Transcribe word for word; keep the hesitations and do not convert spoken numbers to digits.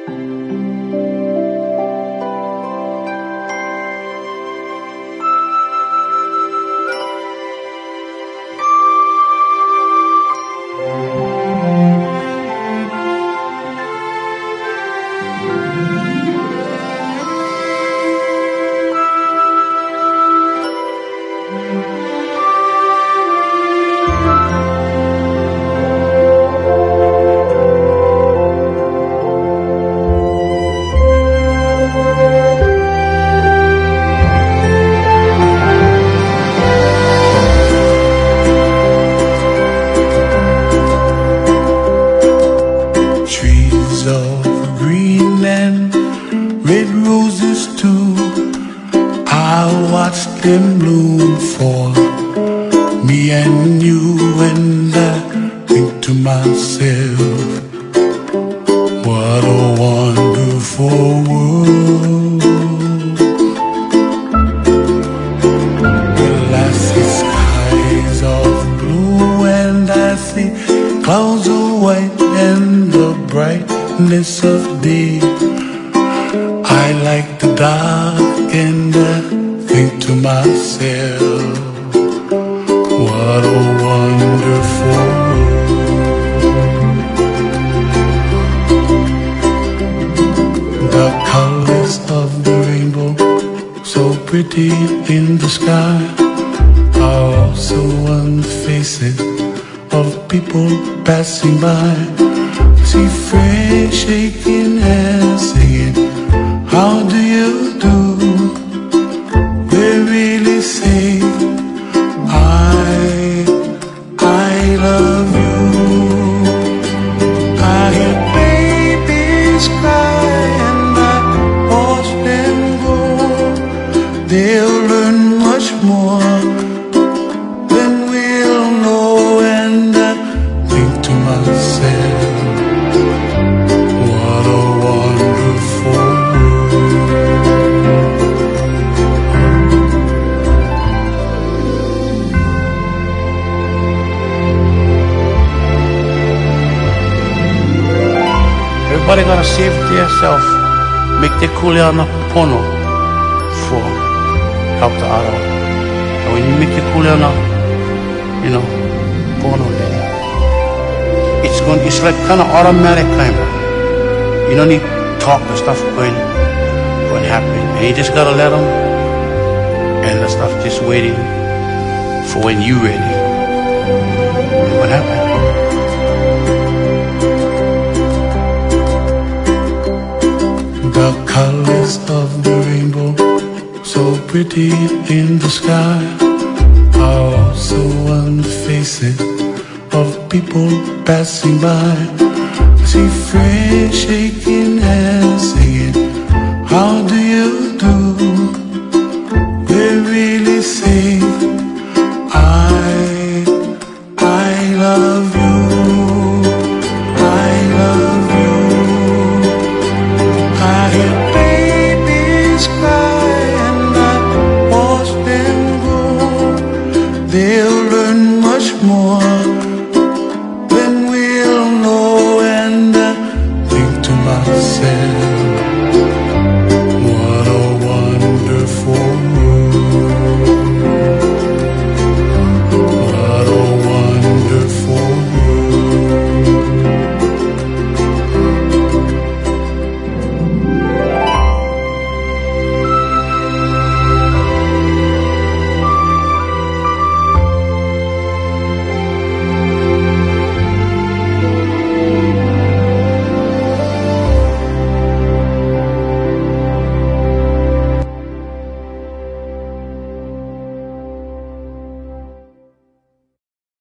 them bloom for me and you, and I think to myself, what a wonderful world. Well, I see skies of blue and I see clouds of white and the brightness of day. I like the dark and I think to myself, what a wonderful world. The colors of the rainbow, so pretty in the sky, are also on the faces of people passing by. See friends shaking hands, singing, how do you do? They really say, I, I love you. I hear babies cry and I watch them grow. They'll learn much more than we'll know, and I think to myself, what a wonderful world. Everybody gotta save it to yourself. Make the kuleana pono for help the other. And when you make the kuleana, you know, pono, then it's going. It's like kind of automatic, kind of. You don't need talk the stuff going, going to happen, and you just gotta let them, and the stuff just waiting for when you ready. What happened? The colors of the rainbow, so pretty in the sky, are also on the faces of people passing by. See friends shaking